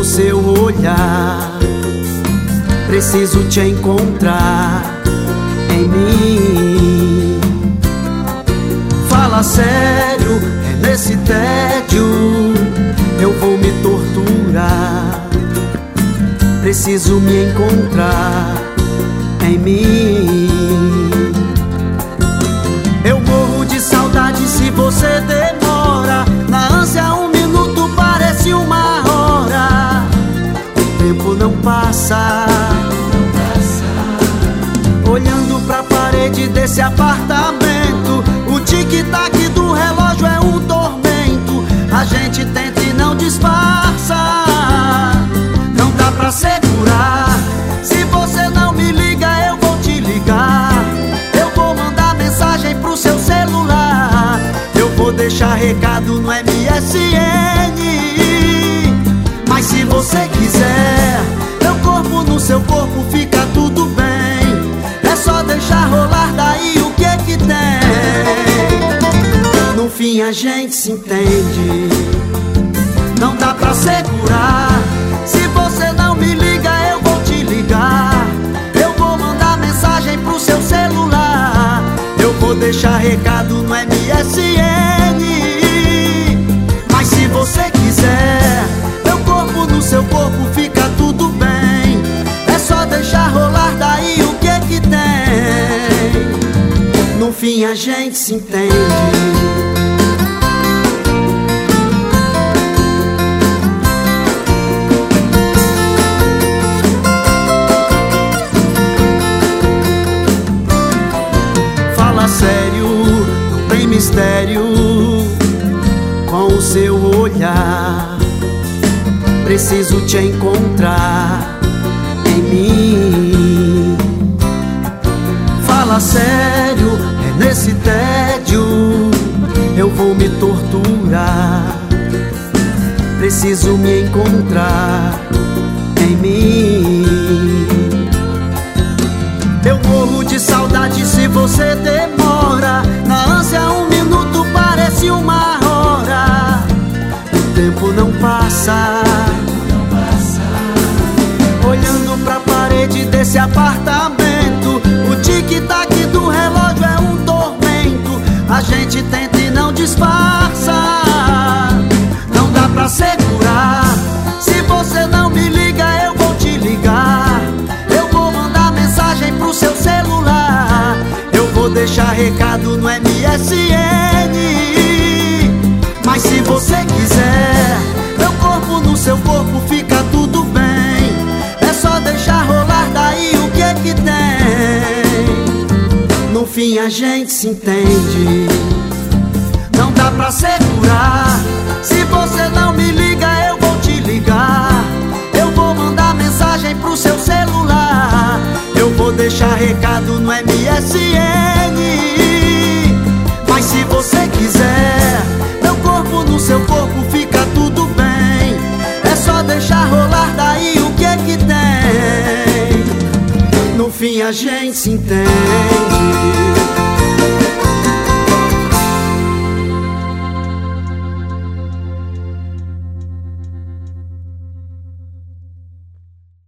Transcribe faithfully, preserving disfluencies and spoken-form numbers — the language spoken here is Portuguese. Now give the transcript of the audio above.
o seu olhar. Preciso te encontrar em mim. Fala sério, é nesse tédio eu vou me torturar. Preciso me encontrar em mim. Eu morro de saudade se você demora. Na ânsia um minuto parece uma hora. O tempo não passa. Olhando pra parede desse apartamento, o tic-tac do relógio é um tormento. A gente tenta e não disfarça. Não dá pra segurar. Se você não me liga, eu vou te ligar. Eu vou mandar mensagem pro seu celular. Eu vou deixar recado no M S N. Mas se você quiser, meu corpo no seu corpo, fica tudo bem. É só deixar rolar, daí o que é que tem? No fim a gente se entende. Não dá pra segurar. Se você não me liga, eu vou te ligar. Eu vou mandar mensagem pro seu celular. Eu vou deixar recado no M S N. Mas se você quiser, meu corpo no seu corpo, fica tudo bem. É só deixar rolar, daí o que é que tem? No fim a gente se entende. Sério, não tem mistério com o seu olhar. Preciso te encontrar em mim. Fala sério, é nesse tédio eu vou me torturar. Preciso me encontrar em mim. Eu morro de saudade se você demora. Na ânsia um minuto parece uma hora. O tempo não passa. Olhando pra parede desse apartamento, o tic-tac do relógio é um tormento. A gente tenta e não disfarça. Não dá pra segurar. Se você não me liga, eu vou te ligar. Pro seu celular, eu vou deixar recado no M S N. Mas se você quiser, meu corpo no seu corpo, fica tudo bem. É só deixar rolar, daí o que é que tem? No fim a gente se entende. Não dá pra segurar. Se você não me liga, eu vou te ligar. Eu vou mandar mensagem pro seu celular. Eu vou deixar recado no M S N. Mas se você quiser, meu corpo no seu corpo, fica tudo bem. É só deixar rolar, daí o que é que tem? No fim a gente se entende.